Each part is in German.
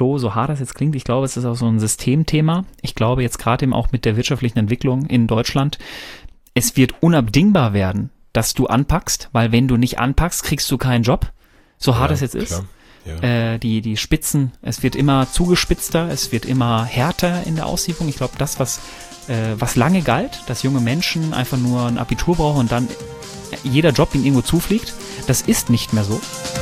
Flo, so hart das jetzt klingt, ich glaube, es ist auch so ein Systemthema. Ich glaube jetzt gerade eben auch mit der wirtschaftlichen Entwicklung in Deutschland, es wird unabdingbar werden, dass du anpackst, weil wenn du nicht anpackst, kriegst du keinen Job. So hart es jetzt ist. Ja. Die Spitzen, es wird immer zugespitzter, es wird immer härter in der Auslieferung. Ich glaube, das, was lange galt, dass junge Menschen einfach nur ein Abitur brauchen und dann jeder Job ihnen irgendwo zufliegt, das ist nicht mehr so.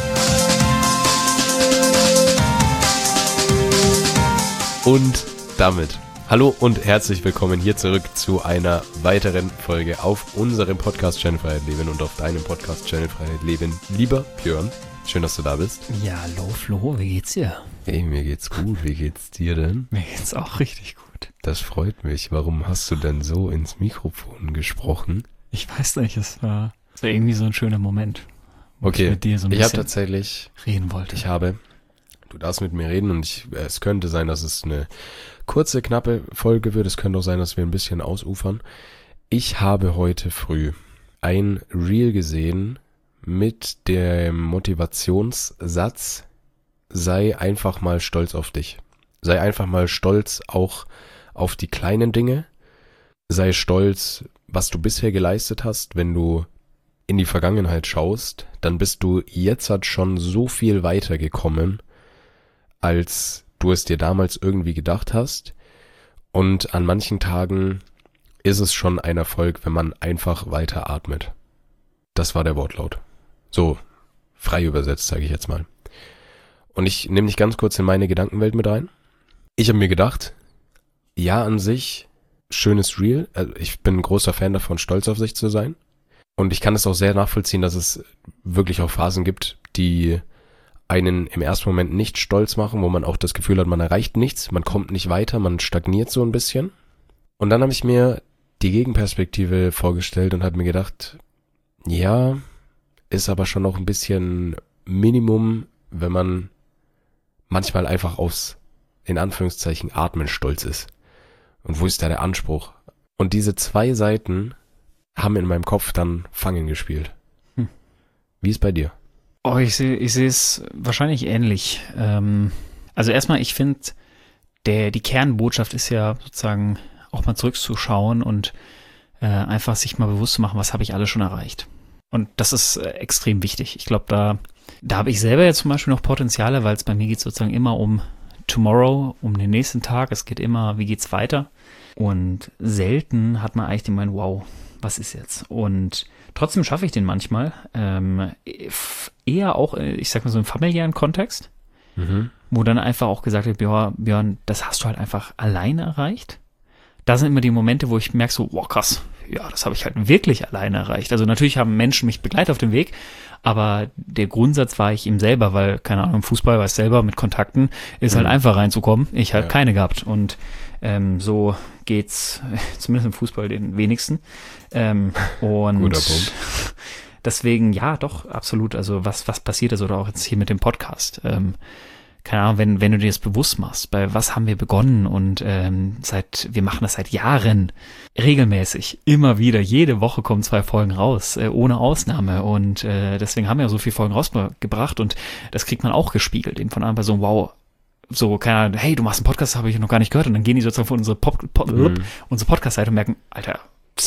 Und damit hallo und herzlich willkommen hier zurück zu einer weiteren Folge auf unserem Podcast Channel Freiheit Leben und auf deinem Podcast Channel Freiheit Leben. Lieber Björn, schön, dass du da bist. Ja, hallo Flo, wie geht's dir? Hey, mir geht's gut. Wie geht's dir denn? Mir geht's auch richtig gut. Das freut mich. Warum hast du denn so ins Mikrofon gesprochen? Ich weiß nicht, es war irgendwie so ein schöner Moment. Okay, ich mit dir so ein ich habe bisschen tatsächlich reden wollte. Du darfst mit mir reden und es könnte sein, dass es eine kurze, knappe Folge wird. Es könnte auch sein, dass wir ein bisschen ausufern. Ich habe heute früh ein Reel gesehen mit dem Motivationssatz: sei einfach mal stolz auf dich. Sei einfach mal stolz auch auf die kleinen Dinge. Sei stolz, was du bisher geleistet hast. Wenn du in die Vergangenheit schaust, dann bist du jetzt halt schon so viel weiter gekommen, als du es dir damals irgendwie gedacht hast. Und an manchen Tagen ist es schon ein Erfolg, wenn man einfach weiter atmet. Das war der Wortlaut. So, frei übersetzt, sage ich jetzt mal. Und ich nehme dich ganz kurz in meine Gedankenwelt mit rein. Ich habe mir gedacht, ja, an sich, schönes Reel. Also ich bin ein großer Fan davon, stolz auf sich zu sein. Und ich kann es auch sehr nachvollziehen, dass es wirklich auch Phasen gibt, die einen im ersten Moment nicht stolz machen, wo man auch das Gefühl hat, man erreicht nichts, man kommt nicht weiter, man stagniert so ein bisschen. Und dann habe ich mir die Gegenperspektive vorgestellt und habe mir gedacht, ja, ist aber schon noch ein bisschen Minimum, wenn man manchmal einfach aufs, in Anführungszeichen, Atmen stolz ist. Und wo ist da der Anspruch? Und diese zwei Seiten haben in meinem Kopf dann Fangen gespielt. Wie ist bei dir? Oh, ich sehe es wahrscheinlich ähnlich. Also erstmal, ich finde, die Kernbotschaft ist ja sozusagen auch mal zurückzuschauen und einfach sich mal bewusst zu machen, was habe ich alles schon erreicht. Und das ist extrem wichtig. Ich glaube, da habe ich selber jetzt zum Beispiel noch Potenziale, weil es bei mir geht sozusagen immer um Tomorrow, um den nächsten Tag. Es geht immer, wie geht's weiter? Und selten hat man eigentlich den Moment, wow, was ist jetzt? Und trotzdem schaffe ich den manchmal. Eher auch, ich sag mal so im familiären Kontext, wo dann einfach auch gesagt wird, Björn, das hast du halt einfach alleine erreicht. Da sind immer die Momente, wo ich merke so, wow, krass, ja, das habe ich halt wirklich alleine erreicht. Also natürlich haben Menschen mich begleitet auf dem Weg, aber der Grundsatz war ich ihm selber, weil, keine Ahnung, im Fußball weiß selber, mit Kontakten ist halt einfach reinzukommen. Ich halt keine gehabt und so geht's zumindest im Fußball den wenigsten. Und guter Punkt. Deswegen, ja, doch, absolut. Also was passiert ist oder auch jetzt hier mit dem Podcast. Keine Ahnung, wenn du dir das bewusst machst, bei was haben wir begonnen und wir machen das seit Jahren regelmäßig, immer wieder, jede Woche kommen 2 Folgen raus, ohne Ausnahme und deswegen haben wir ja so viele Folgen rausgebracht und das kriegt man auch gespiegelt, eben von einer Person, wow, so, keine Ahnung, hey, du machst einen Podcast, habe ich noch gar nicht gehört und dann gehen die sozusagen von unsere Podcast-Seite und merken, Alter,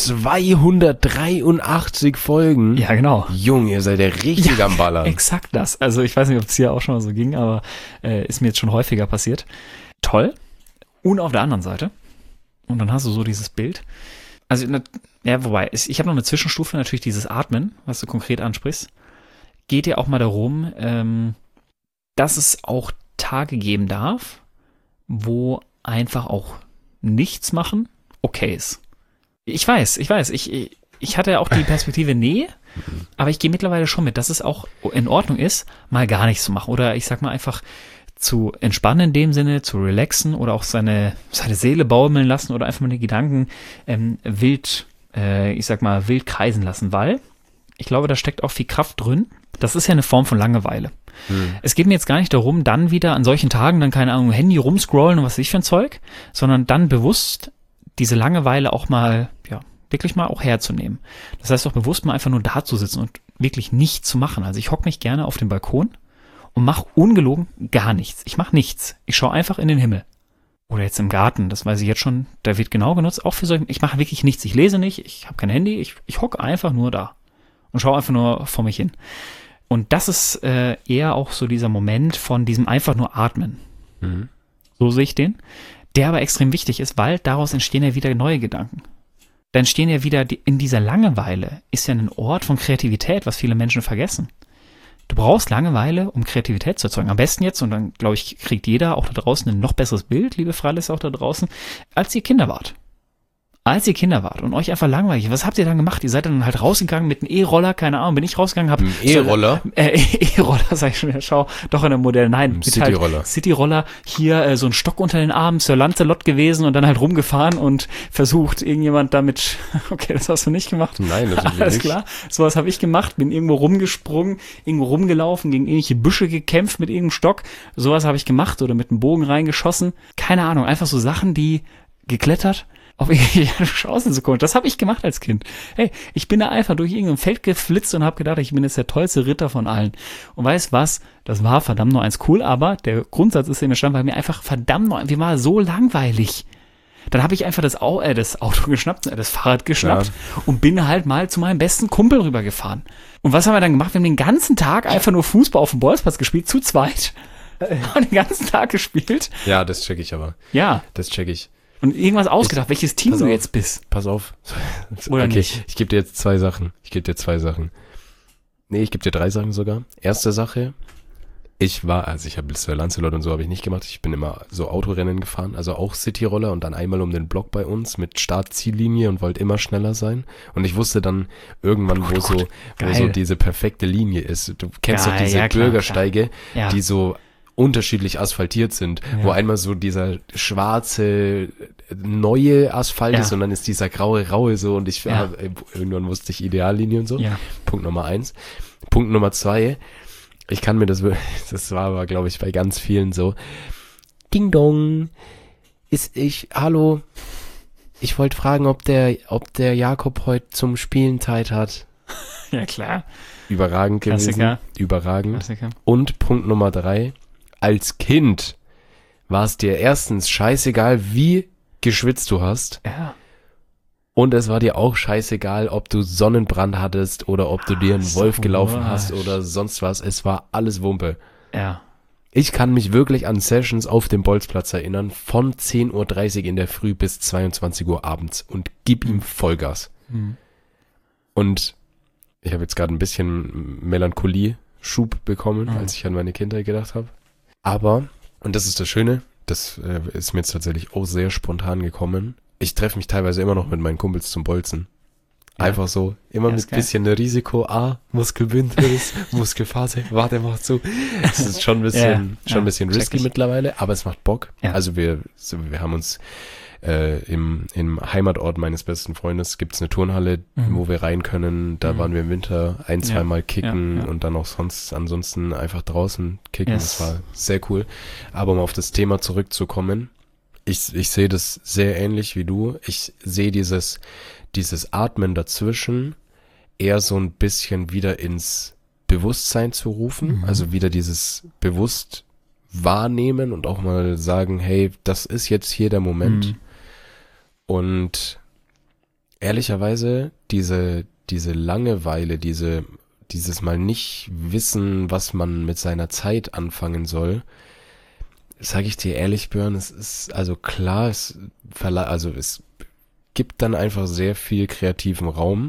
283 Folgen. Ja, genau. Junge, ihr seid ja richtig am Ballern. Exakt das. Also ich weiß nicht, ob es hier auch schon mal so ging, aber ist mir jetzt schon häufiger passiert. Toll. Und auf der anderen Seite, und dann hast du so dieses Bild. Also, ja, wobei, ich habe noch eine Zwischenstufe, natürlich dieses Atmen, was du konkret ansprichst. Geht ja auch mal darum, dass es auch Tage geben darf, wo einfach auch nichts machen okay ist. Ich weiß, ich hatte ja auch die Perspektive, nee, aber ich gehe mittlerweile schon mit, dass es auch in Ordnung ist, mal gar nichts zu machen oder ich sag mal einfach zu entspannen in dem Sinne, zu relaxen oder auch seine Seele baumeln lassen oder einfach mal die Gedanken wild kreisen lassen, weil ich glaube, da steckt auch viel Kraft drin. Das ist ja eine Form von Langeweile. Es geht mir jetzt gar nicht darum, dann wieder an solchen Tagen dann, keine Ahnung, Handy rumscrollen und was weiß ich für ein Zeug, sondern dann bewusst diese Langeweile auch mal, ja, wirklich mal auch herzunehmen. Das heißt auch bewusst mal einfach nur da zu sitzen und wirklich nichts zu machen. Also ich hocke mich gerne auf dem Balkon und mache ungelogen gar nichts. Ich mache nichts. Ich schaue einfach in den Himmel. Oder jetzt im Garten, das weiß ich jetzt schon, da wird genau genutzt, auch für solche, ich mache wirklich nichts. Ich lese nicht, ich habe kein Handy, ich hocke einfach nur da und schaue einfach nur vor mich hin. Und das ist eher auch so dieser Moment von diesem einfach nur Atmen. Mhm. So sehe ich den. Der aber extrem wichtig ist, weil daraus entstehen ja wieder neue Gedanken. Da entstehen ja wieder, in dieser Langeweile ist ja ein Ort von Kreativität, was viele Menschen vergessen. Du brauchst Langeweile, um Kreativität zu erzeugen. Am besten jetzt, und dann, glaube ich, kriegt jeder auch da draußen ein noch besseres Bild, liebe Freilässer auch da draußen, als ihr Kinder wart. Als ihr Kinder wart und euch einfach langweilig, was habt ihr dann gemacht? Ihr seid dann halt rausgegangen mit einem E-Roller, keine Ahnung, bin ich rausgegangen, hab E-Roller? E-Roller, sag ich schon, ja, schau, doch in der Modell, nein. City-Roller. Halt City-Roller, hier so ein Stock unter den Armen, Sir Lancelot gewesen und dann halt rumgefahren und versucht, irgendjemand damit, okay, das hast du nicht gemacht. Nein, das ist alles klar, sowas habe ich gemacht, bin irgendwo rumgesprungen, irgendwo rumgelaufen, gegen irgendwelche Büsche gekämpft mit irgendeinem Stock, sowas habe ich gemacht oder mit einem Bogen reingeschossen, keine Ahnung, einfach so Sachen, die geklettert, auf irgendwelche Chancen zu kommen. Das habe ich gemacht als Kind. Hey, ich bin da einfach durch irgendein Feld geflitzt und habe gedacht, ich bin jetzt der tollste Ritter von allen. Und weißt was? Das war verdammt nur eins cool, aber der Grundsatz ist in mir stand, weil mir einfach verdammt nur, mir war so langweilig. Dann habe ich einfach das Auto geschnappt, das Fahrrad geschnappt und bin halt mal zu meinem besten Kumpel rübergefahren. Und was haben wir dann gemacht? Wir haben den ganzen Tag einfach nur Fußball auf dem Bolzplatz gespielt, zu zweit. Haben den ganzen Tag gespielt. Ja, das check ich aber. Ja. Das check ich. Und irgendwas ausgedacht, welches Team du jetzt bist. Pass auf. Oder okay, nicht? Ich gebe dir jetzt zwei Sachen. Nee, ich gebe dir 3 Sachen sogar. Erste Sache, ich habe Sir Lancelot und so habe ich nicht gemacht. Ich bin immer so Autorennen gefahren, also auch City-Roller und dann einmal um den Block bei uns mit Start-Ziellinie und wollte immer schneller sein. Und ich wusste dann irgendwann, wo so diese perfekte Linie ist. Du kennst doch diese Bürgersteige, die so unterschiedlich asphaltiert sind, wo einmal so dieser schwarze neue Asphalt ist und dann ist dieser graue raue so und irgendwann wusste ich Ideallinie und so. Ja. Punkt Nummer 1. Punkt Nummer 2, ich kann mir das war aber glaube ich bei ganz vielen so, Ding Dong, hallo, ich wollte fragen, ob der Jakob heute zum Spielen Zeit hat. Ja, klar. Überragend gewesen. Klassiker. Überragend. Klassiker. Und Punkt Nummer 3, als Kind war es dir erstens scheißegal, wie geschwitzt du hast. Ja. Und es war dir auch scheißegal, ob du Sonnenbrand hattest oder ob du dir einen Wolf gelaufen hast oder sonst was. Es war alles Wumpe. Ja. Ich kann mich wirklich an Sessions auf dem Bolzplatz erinnern, von 10:30 Uhr in der Früh bis 22 Uhr abends und gib ihm Vollgas. Mhm. Und ich habe jetzt gerade ein bisschen Melancholie-Schub bekommen, als ich an meine Kindheit gedacht habe. Aber, und das ist das Schöne, das ist mir jetzt tatsächlich auch sehr spontan gekommen, ich treffe mich teilweise immer noch mit meinen Kumpels zum Bolzen. Ja. Einfach so, immer mit ein bisschen Risiko, Muskelbündnis, Muskelphase, warte, mach zu. Es ist schon ein bisschen risky mittlerweile, aber es macht Bock. Ja. Also wir haben uns im Heimatort meines besten Freundes gibt's eine Turnhalle, wo wir rein können. Da waren wir im Winter 1-2 Mal kicken und dann auch ansonsten einfach draußen kicken. Yes. Das war sehr cool. Aber um auf das Thema zurückzukommen, ich sehe das sehr ähnlich wie du. Ich sehe dieses Atmen dazwischen eher so ein bisschen wieder ins Bewusstsein zu rufen. Also wieder dieses bewusst wahrnehmen und auch mal sagen, hey, das ist jetzt hier der Moment. Und ehrlicherweise diese Langeweile, dieses mal nicht wissen, was man mit seiner Zeit anfangen soll, sage ich dir ehrlich, Björn, es ist also klar, es gibt dann einfach sehr viel kreativen Raum.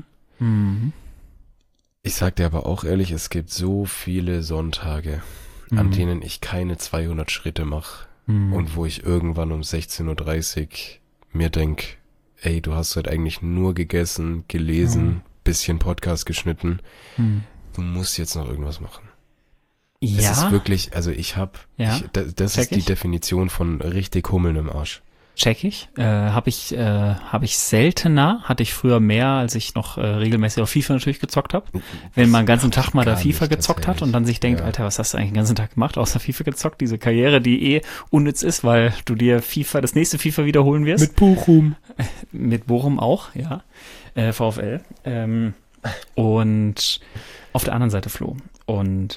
Ich sag dir aber auch ehrlich, es gibt so viele Sonntage, an denen ich keine 200 Schritte mache und wo ich irgendwann um 16:30 Uhr mir denk, ey, du hast heute eigentlich nur gegessen, gelesen, bisschen Podcast geschnitten. Du musst jetzt noch irgendwas machen. Ja. Es ist wirklich, also das ist die Definition von richtig Hummeln im Arsch. Check ich. Hab ich seltener, hatte ich früher mehr, als ich noch regelmäßig auf FIFA natürlich gezockt habe. Wenn man den ganzen Tag mal da FIFA gezockt hat und dann sich denkt, Alter, was hast du eigentlich den ganzen Tag gemacht, außer FIFA gezockt? Diese Karriere, die unnütz ist, weil du dir das nächste FIFA wiederholen wirst. Mit Bochum. Mit Bochum auch, ja. VfL. Und auf der anderen Seite Flo. Und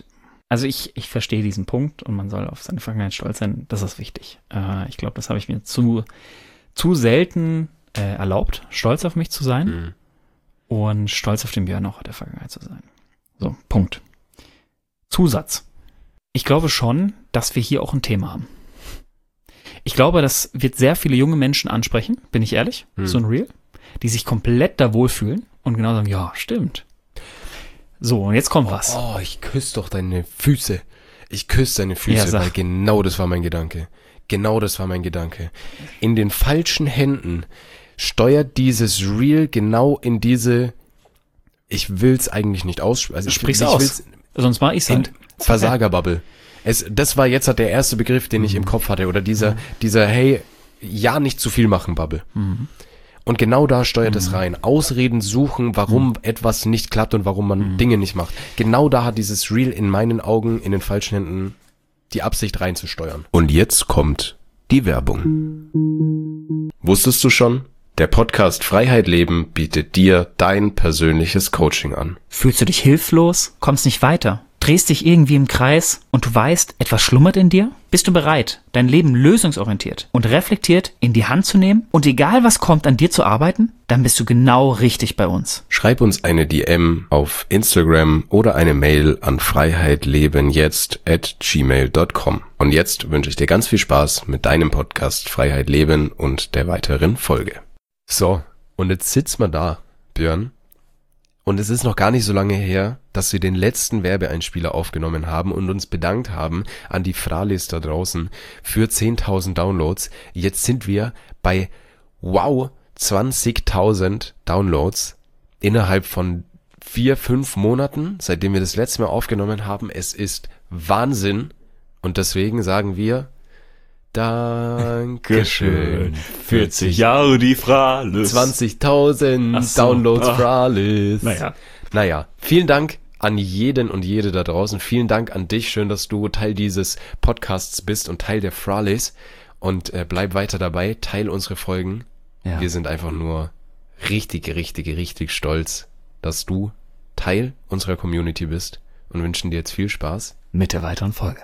Also ich verstehe diesen Punkt und man soll auf seine Vergangenheit stolz sein. Das ist wichtig. Ich glaube, das habe ich mir zu selten erlaubt, stolz auf mich zu sein und stolz auf den Björn auch der Vergangenheit zu sein. So, Punkt. Zusatz. Ich glaube schon, dass wir hier auch ein Thema haben. Ich glaube, das wird sehr viele junge Menschen ansprechen, bin ich ehrlich, so ein Reel, die sich komplett da wohlfühlen und genau sagen, ja, stimmt. So, und jetzt kommt was. Oh, ich küsse doch deine Füße. Ich küsse deine Füße, weil genau das war mein Gedanke. Genau das war mein Gedanke. In den falschen Händen steuert dieses Reel genau in diese, ich will's eigentlich nicht aussprechen. Also Sprich's aus. Sonst war ich's halt. Versagerbubble. Das war jetzt der erste Begriff, den ich im Kopf hatte. Oder dieser, hey, ja, nicht zu viel machen, Bubble. Und genau da steuert es rein. Ausreden suchen, warum etwas nicht klappt und warum man Dinge nicht macht. Genau da hat dieses Reel in meinen Augen, in den falschen Händen, die Absicht reinzusteuern. Und jetzt kommt die Werbung. Wusstest du schon? Der Podcast Freiheit Leben bietet dir dein persönliches Coaching an. Fühlst du dich hilflos? Kommst nicht weiter? Drehst dich irgendwie im Kreis und du weißt, etwas schlummert in dir? Bist du bereit, dein Leben lösungsorientiert und reflektiert in die Hand zu nehmen und egal was kommt, an dir zu arbeiten? Dann bist du genau richtig bei uns. Schreib uns eine DM auf Instagram oder eine Mail an freiheitlebenjetzt@gmail.com. Und jetzt wünsche ich dir ganz viel Spaß mit deinem Podcast Freiheit Leben und der weiteren Folge. So, und jetzt sitzt man da, Björn. Und es ist noch gar nicht so lange her, dass wir den letzten Werbeeinspieler aufgenommen haben und uns bedankt haben an die Fralis da draußen für 10.000 Downloads. Jetzt sind wir bei, 20.000 Downloads innerhalb von 4-5 Monaten, seitdem wir das letzte Mal aufgenommen haben. Es ist Wahnsinn. Und deswegen sagen wir, Dankeschön. 40 Jahre die Fralis. 20.000 Downloads Fralis. Naja, vielen Dank an jeden und jede da draußen. Vielen Dank an dich. Schön, dass du Teil dieses Podcasts bist und Teil der Fralis. Und bleib weiter dabei. Teil unsere Folgen. Ja. Wir sind einfach nur richtig stolz, dass du Teil unserer Community bist und wünschen dir jetzt viel Spaß mit der weiteren Folge.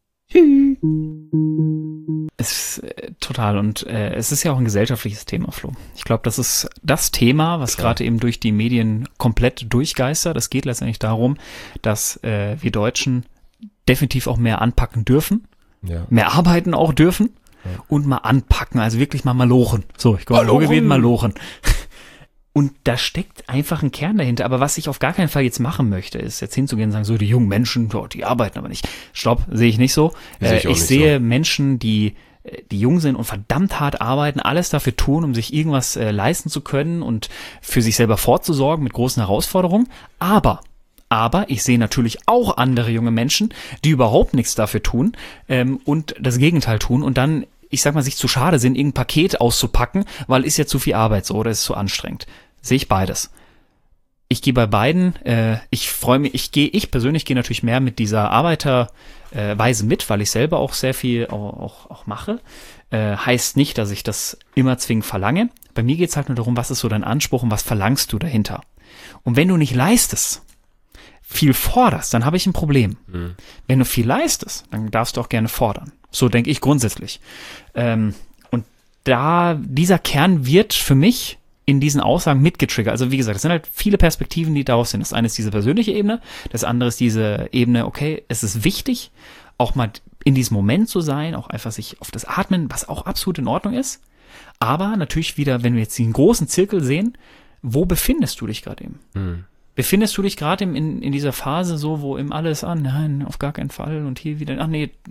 Es ist total und es ist ja auch ein gesellschaftliches Thema, Flo. Ich glaube, das ist das Thema, was gerade eben durch die Medien komplett durchgeistert. Es geht letztendlich darum, dass wir Deutschen definitiv auch mehr anpacken dürfen, mehr arbeiten auch dürfen und mal anpacken, also wirklich mal malochen. So, ich komme gewesen, malochen. Und da steckt einfach ein Kern dahinter. Aber was ich auf gar keinen Fall jetzt machen möchte, ist jetzt hinzugehen und sagen, so die jungen Menschen, die arbeiten aber nicht. Stopp, sehe ich nicht so. Ich sehe Menschen, die jung sind und verdammt hart arbeiten, alles dafür tun, um sich irgendwas leisten zu können und für sich selber vorzusorgen mit großen Herausforderungen. Aber ich sehe natürlich auch andere junge Menschen, die überhaupt nichts dafür tun und das Gegenteil tun und dann, ich sag mal, sich zu schade sind, irgendein Paket auszupacken, weil ist ja zu viel Arbeit so oder ist zu anstrengend. Sehe ich beides. Ich gehe bei beiden, ich freue mich, ich persönlich gehe natürlich mehr mit dieser Arbeiterweise mit, weil ich selber auch sehr viel auch mache. Heißt nicht, dass ich das immer zwingend verlange. Bei mir geht es halt nur darum, was ist so dein Anspruch und was verlangst du dahinter. Und wenn du nicht leistest, viel forderst, dann habe ich ein Problem. Wenn du viel leistest, dann darfst du auch gerne fordern. So denke ich grundsätzlich. Und dieser Kern wird für mich in diesen Aussagen mitgetriggert. Also wie gesagt, es sind halt viele Perspektiven, die daraus sind. Das eine ist diese persönliche Ebene, das andere ist diese Ebene, okay, es ist wichtig, auch mal in diesem Moment zu sein, auch einfach sich auf das Atmen, was auch absolut in Ordnung ist. Aber natürlich wieder, wenn wir jetzt den großen Zirkel sehen, wo befindest du dich gerade eben? Befindest du dich gerade in dieser Phase so, wo eben alles nein, auf gar keinen Fall und hier wieder,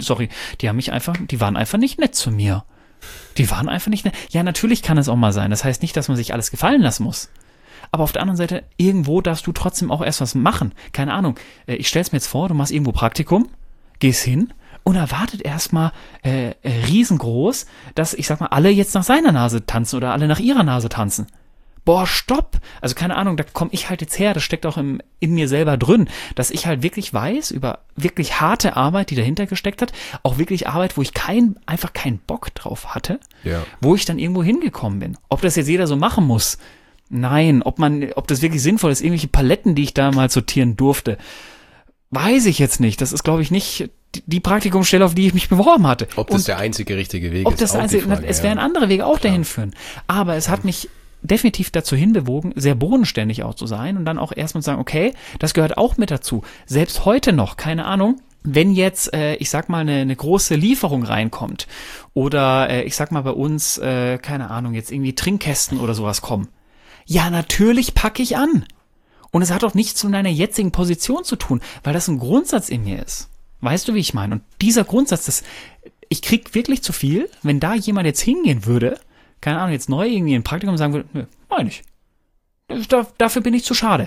die waren einfach nicht nett zu mir. Die waren einfach nicht nett. Ja, natürlich kann es auch mal sein. Das heißt nicht, dass man sich alles gefallen lassen muss. Aber auf der anderen Seite, irgendwo darfst du trotzdem auch erst was machen. Keine Ahnung. Ich stell's mir jetzt vor, du machst irgendwo Praktikum, gehst hin und erwartet erstmal riesengroß, dass, ich sag mal, alle jetzt nach seiner Nase tanzen oder alle nach ihrer Nase tanzen. Boah, stopp! Also keine Ahnung, da komme ich halt jetzt her, das steckt auch in mir selber drin, dass ich halt wirklich weiß über wirklich harte Arbeit, die dahinter gesteckt hat, auch wirklich Arbeit, wo ich einfach keinen Bock drauf hatte, wo ich dann irgendwo hingekommen bin. Ob das jetzt jeder so machen muss? Nein. Ob das wirklich sinnvoll ist, irgendwelche Paletten, die ich da mal sortieren durfte, Weiß ich jetzt nicht. Das ist, glaube ich, nicht die Praktikumsstelle, auf die ich mich beworben hatte. Ob das der einzige richtige Weg ist, auch die Frage, es werden andere Wege auch dahin führen. Aber es hat mich definitiv dazu hinbewogen, sehr bodenständig auch zu sein und dann auch erstmal zu sagen, okay, das gehört auch mit dazu. Selbst heute noch, keine Ahnung, wenn jetzt, ich sag mal, eine große Lieferung reinkommt oder ich sag mal bei uns, keine Ahnung, jetzt irgendwie Trinkkästen oder sowas kommen. Ja, natürlich packe ich an. Und es hat auch nichts mit meiner jetzigen Position zu tun, weil das ein Grundsatz in mir ist. Weißt du, wie ich meine? Und dieser Grundsatz, ich krieg wirklich zu viel, wenn da jemand jetzt hingehen würde, keine Ahnung, jetzt neu irgendwie ein Praktikum sagen würde, nö, meine ich. Dafür bin ich zu schade.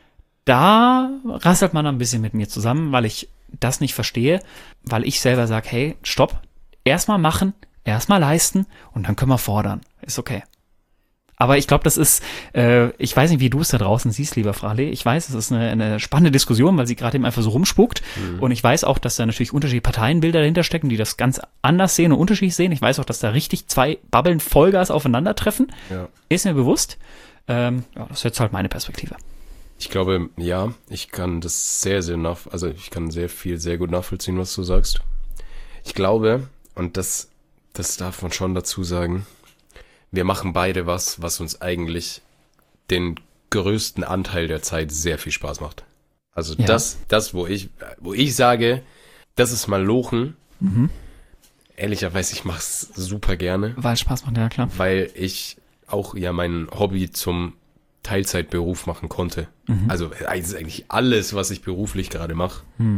Da rasselt man ein bisschen mit mir zusammen, weil ich das nicht verstehe, weil ich selber sage, hey, stopp, erstmal machen, erstmal leisten und dann können wir fordern. Ist okay. Aber ich glaube, das ist, ich weiß nicht, wie du es da draußen siehst, lieber Frale. Ich weiß, es ist eine spannende Diskussion, weil sie gerade eben einfach so rumspuckt. Und ich weiß auch, dass da natürlich unterschiedliche Parteienbilder dahinter stecken, die das ganz anders sehen und unterschiedlich sehen. Ich weiß auch, dass da richtig zwei Bubbeln Vollgas aufeinandertreffen. Ja. Ist mir bewusst. Ja, das ist jetzt halt meine Perspektive. Ich glaube, ja, ich kann das ich kann sehr gut nachvollziehen, was du sagst. Ich glaube, und das darf man schon dazu sagen, wir machen beide was uns eigentlich den größten Anteil der Zeit sehr viel Spaß macht. Also ja. das, wo ich sage, das ist mal Lochen. Mhm. Ehrlicherweise, ich mach's super gerne. Weil Spaß macht, ja klar. Weil ich auch ja mein Hobby zum Teilzeitberuf machen konnte. Mhm. Also eigentlich alles, was ich beruflich gerade mache,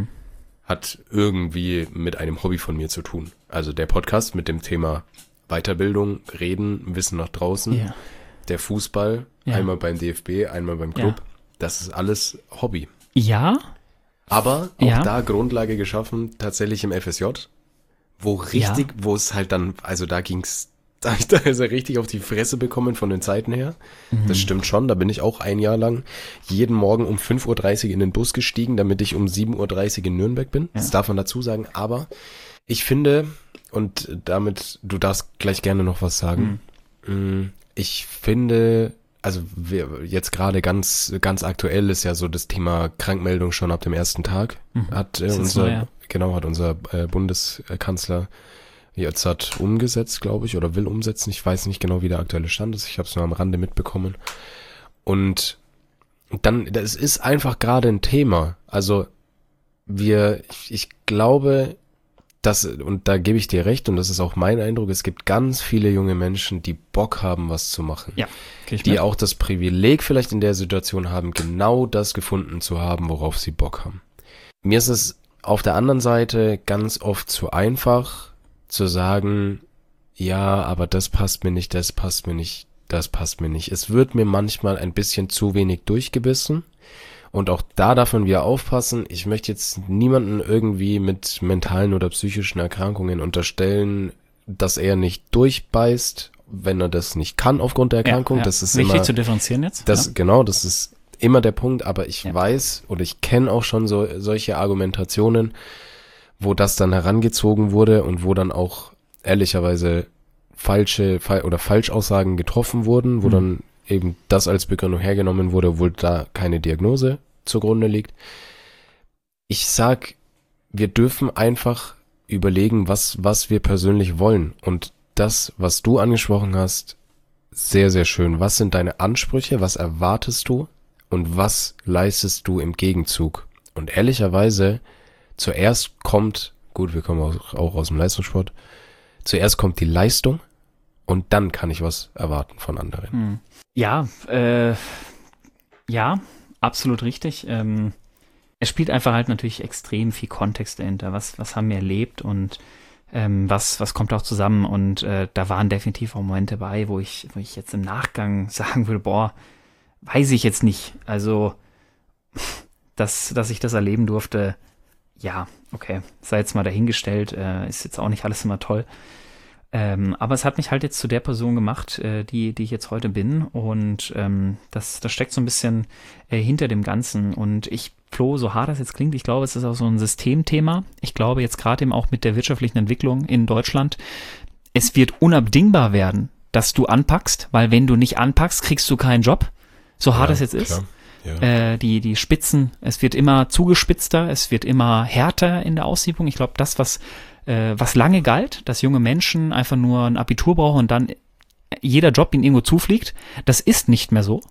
hat irgendwie mit einem Hobby von mir zu tun. Also der Podcast mit dem Thema Weiterbildung, Reden, Wissen nach draußen, ja. Der Fußball, einmal beim DFB, einmal beim Club, das ist alles Hobby. Ja. Aber auch da Grundlage geschaffen, tatsächlich im FSJ, wo es halt dann, also da habe ich da also richtig auf die Fresse bekommen von den Zeiten her. Mhm. Das stimmt schon, da bin ich auch ein Jahr lang jeden Morgen um 5.30 Uhr in den Bus gestiegen, damit ich um 7.30 Uhr in Nürnberg bin. Ja. Das darf man dazu sagen, aber ich finde, und damit, du darfst gleich gerne noch was sagen, ich finde, also jetzt gerade ganz aktuell ist ja so das Thema Krankmeldung schon ab dem ersten Tag, hat unser Bundeskanzler jetzt umgesetzt, glaube ich, oder will umsetzen. Ich weiß nicht genau, wie der aktuelle Stand ist. Ich habe es nur am Rande mitbekommen. Und dann, das ist einfach gerade ein Thema. Also ich glaube, und da gebe ich dir recht, und das ist auch mein Eindruck, es gibt ganz viele junge Menschen, die Bock haben, was zu machen. Ja, die auch das Privileg vielleicht in der Situation haben, genau das gefunden zu haben, worauf sie Bock haben. Mir ist es auf der anderen Seite ganz oft zu einfach, zu sagen, ja, aber das passt mir nicht, das passt mir nicht, das passt mir nicht. Es wird mir manchmal ein bisschen zu wenig durchgebissen. Und auch da darf man wieder aufpassen. Ich möchte jetzt niemanden irgendwie mit mentalen oder psychischen Erkrankungen unterstellen, dass er nicht durchbeißt, wenn er das nicht kann aufgrund der Erkrankung. Das ist wichtig zu differenzieren jetzt. Genau, das ist immer der Punkt. Aber ich weiß oder ich kenne auch schon solche Argumentationen, wo das dann herangezogen wurde und wo dann auch ehrlicherweise Falschaussagen getroffen wurden, wo dann eben das als Begründung hergenommen wurde, obwohl da keine Diagnose zugrunde liegt. Ich sag, wir dürfen einfach überlegen, was wir persönlich wollen. Und das, was du angesprochen hast, sehr, sehr schön. Was sind deine Ansprüche? Was erwartest du? Und was leistest du im Gegenzug? Und ehrlicherweise, zuerst kommt, gut, wir kommen auch aus dem Leistungssport, zuerst kommt die Leistung und dann kann ich was erwarten von anderen. Ja, absolut richtig. Es spielt einfach halt natürlich extrem viel Kontext dahinter. Was haben wir erlebt und was kommt auch zusammen? Und da waren definitiv auch Momente bei, wo ich jetzt im Nachgang sagen würde, boah, weiß ich jetzt nicht. Also, dass ich das erleben durfte, ja, okay, sei jetzt mal dahingestellt, ist jetzt auch nicht alles immer toll. Aber es hat mich halt jetzt zu der Person gemacht, die ich jetzt heute bin. Und das steckt so ein bisschen hinter dem Ganzen. Und Flo, so hart das jetzt klingt, ich glaube, es ist auch so ein Systemthema. Ich glaube jetzt gerade eben auch mit der wirtschaftlichen Entwicklung in Deutschland, es wird unabdingbar werden, dass du anpackst, weil wenn du nicht anpackst, kriegst du keinen Job. So hart es jetzt ist. Ja. Die Spitzen, es wird immer zugespitzter, es wird immer härter in der Aussiebung. Ich glaube, das, was lange galt, dass junge Menschen einfach nur ein Abitur brauchen und dann jeder Job ihnen irgendwo zufliegt, das ist nicht mehr so.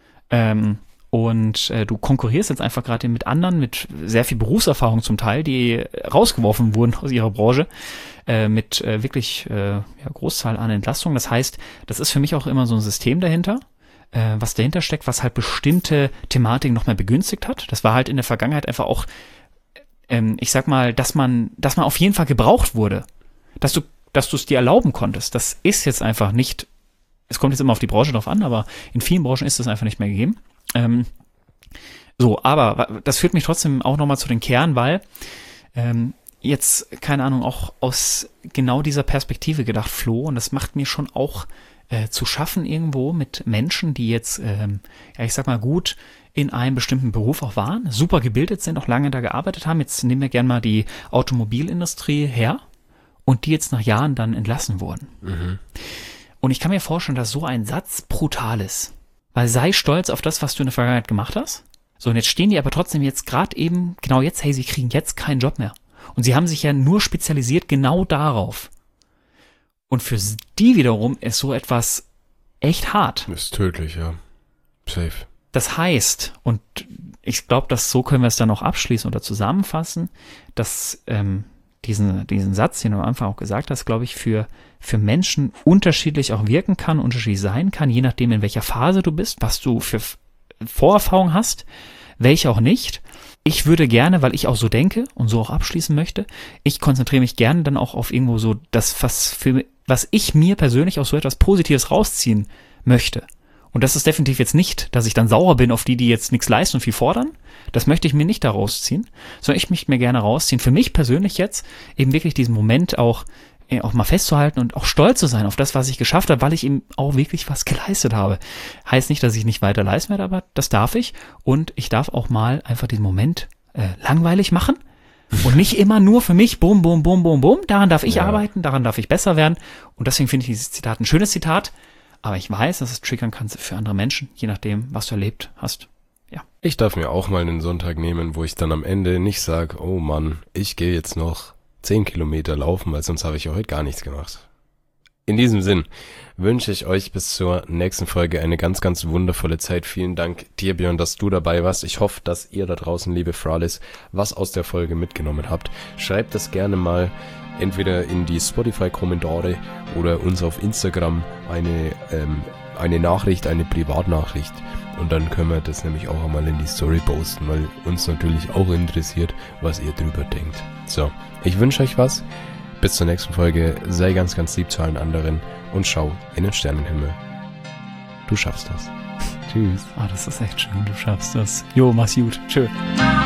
Und du konkurrierst jetzt einfach gerade mit anderen, mit sehr viel Berufserfahrung zum Teil, die rausgeworfen wurden aus ihrer Branche, mit wirklich Großzahl an Entlastungen. Das heißt, das ist für mich auch immer so ein System dahinter, was dahinter steckt, was halt bestimmte Thematiken noch mehr begünstigt hat. Das war halt in der Vergangenheit einfach auch, ich sag mal, dass man auf jeden Fall gebraucht wurde, dass du es dir erlauben konntest. Das ist jetzt einfach nicht, es kommt jetzt immer auf die Branche drauf an, aber in vielen Branchen ist das einfach nicht mehr gegeben. Aber das führt mich trotzdem auch nochmal zu den Kern, weil jetzt, keine Ahnung, auch aus genau dieser Perspektive gedacht, Flo, und das macht mir schon auch zu schaffen irgendwo mit Menschen, die jetzt, ich sag mal, gut in einem bestimmten Beruf auch waren, super gebildet sind, auch lange da gearbeitet haben. Jetzt nehmen wir gerne mal die Automobilindustrie her und die jetzt nach Jahren dann entlassen wurden. Mhm. Und ich kann mir vorstellen, dass so ein Satz brutal ist. Weil sei stolz auf das, was du in der Vergangenheit gemacht hast. So, und jetzt stehen die aber trotzdem jetzt gerade eben, genau jetzt, hey, sie kriegen jetzt keinen Job mehr. Und sie haben sich ja nur spezialisiert genau darauf. Und für die wiederum ist so etwas echt hart. Ist tödlich, ja. Safe. Das heißt, und ich glaube, dass so können wir es dann auch abschließen oder zusammenfassen, dass diesen Satz, den du am Anfang auch gesagt hast, glaube ich, für Menschen unterschiedlich auch wirken kann, unterschiedlich sein kann, je nachdem, in welcher Phase du bist, was du für Vorerfahrung hast, welche auch nicht. Ich würde gerne, weil ich auch so denke und so auch abschließen möchte, ich konzentriere mich gerne dann auch auf irgendwo so das, was ich mir persönlich auch so etwas Positives rausziehen möchte. Und das ist definitiv jetzt nicht, dass ich dann sauer bin auf die jetzt nichts leisten und viel fordern. Das möchte ich mir nicht da rausziehen, sondern ich möchte mir gerne rausziehen. Für mich persönlich jetzt eben wirklich diesen Moment auch mal festzuhalten und auch stolz zu sein auf das, was ich geschafft habe, weil ich eben auch wirklich was geleistet habe. Heißt nicht, dass ich nicht weiter leisten werde, aber das darf ich. Und ich darf auch mal einfach diesen Moment langweilig machen und nicht immer nur für mich, bum, bum, bum, bum, bum. Daran darf ich arbeiten, daran darf ich besser werden. Und deswegen finde ich dieses Zitat ein schönes Zitat. Aber ich weiß, dass es triggern kann für andere Menschen, je nachdem, was du erlebt hast. Ja. Ich darf mir auch mal einen Sonntag nehmen, wo ich dann am Ende nicht sage, oh Mann, ich gehe jetzt noch 10 Kilometer laufen, weil sonst habe ich ja heute gar nichts gemacht. In diesem Sinn wünsche ich euch bis zur nächsten Folge eine ganz, ganz wundervolle Zeit. Vielen Dank dir, Björn, dass du dabei warst. Ich hoffe, dass ihr da draußen, liebe Fralis, was aus der Folge mitgenommen habt. Schreibt das gerne mal entweder in die Spotify-Kommentare oder uns auf Instagram eine Nachricht, eine Privatnachricht. Und dann können wir das nämlich auch einmal in die Story posten, weil uns natürlich auch interessiert, was ihr drüber denkt. So, ich wünsche euch was. Bis zur nächsten Folge. Sei ganz, ganz lieb zu allen anderen und schau in den Sternenhimmel. Du schaffst das. Tschüss. Das ist echt schön, du schaffst das. Jo, mach's gut. Tschö.